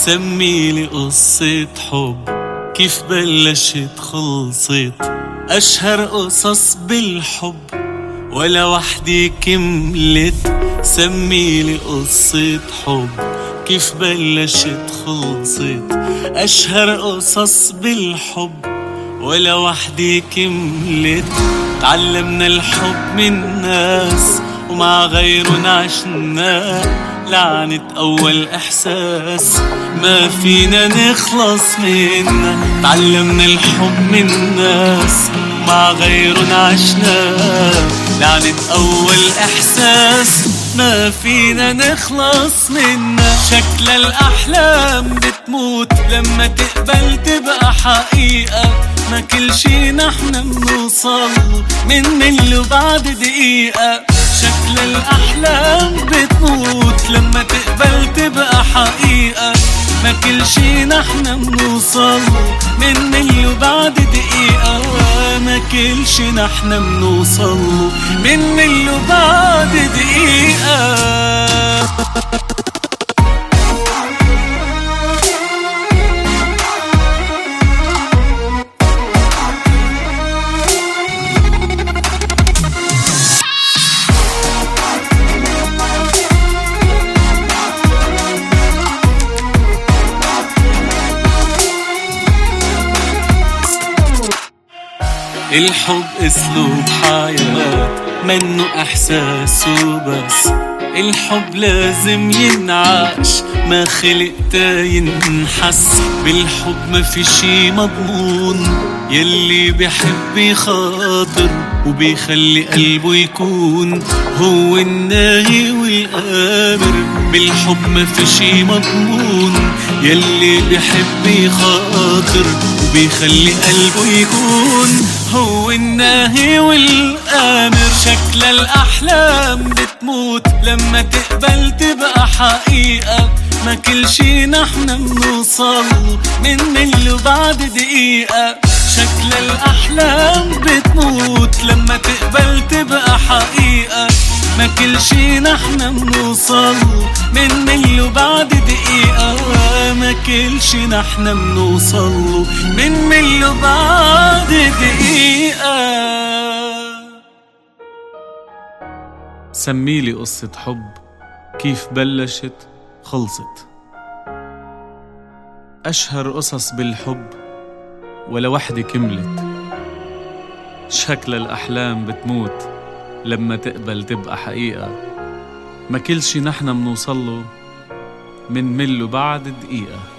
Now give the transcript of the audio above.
سميلي قصة حب كيف بلشت خلصت، أشهر قصص بالحب ولا وحدي كملت. سميلي قصة حب كيف بلشت خلصت، أشهر قصص بالحب ولا وحدي كملت. تعلمنا الحب من ناس ومع غيرهم عشنا، لعنة أول إحساس ما فينا نخلص منها. تعلمنا الحب من ناس ومع غيرهم عشنا، لعنة أول إحساس ما فينا نخلص منها. شكل الأحلام بتموت لما تقبل تبقى حقيقة، ما كل شي نحن منوصل من ملي بعد دقيقة. شكل الأحلام بتموت لما تقبل تبقى حقيقة، ما كل شي نحن منوصل من ملي بعد دقيقة. ما كل شي نحن منوصل من ملي بعد دقيقة. الحب اسلوب حياة منه احساس وبس، الحب لازم ينعاش ما خلق تا ينحس. بالحب ما في شي مضمون، يلي بيحب يخاطر وبيخلي قلبه يكون هو الناهي والآمر. بالحب ما في شي مضمون، يلي بيحب يخاطر وبيخلي قلبه يكون هو الناهي والآمر. شكل الأحلام بتموت لما تقبل تبقى حقيقة، ما كل شي نحن منوصل من ملي بعد دقيقة. شكل الأحلام بتموت لما تقبل تبقى حقيقة، ما كل شي نحن منوصل من ملي بعد دقيقة. ما كل شي نحن منوصل من ملي بعد دقيقة. سميلي قصة حب كيف بلشت خلصت، أشهر قصص بالحب ولا وحدة كملت. شكل الأحلام بتموت لما تقبل تبقى حقيقة، ما كل شي نحن منوصله من ملي بعد دقيقة.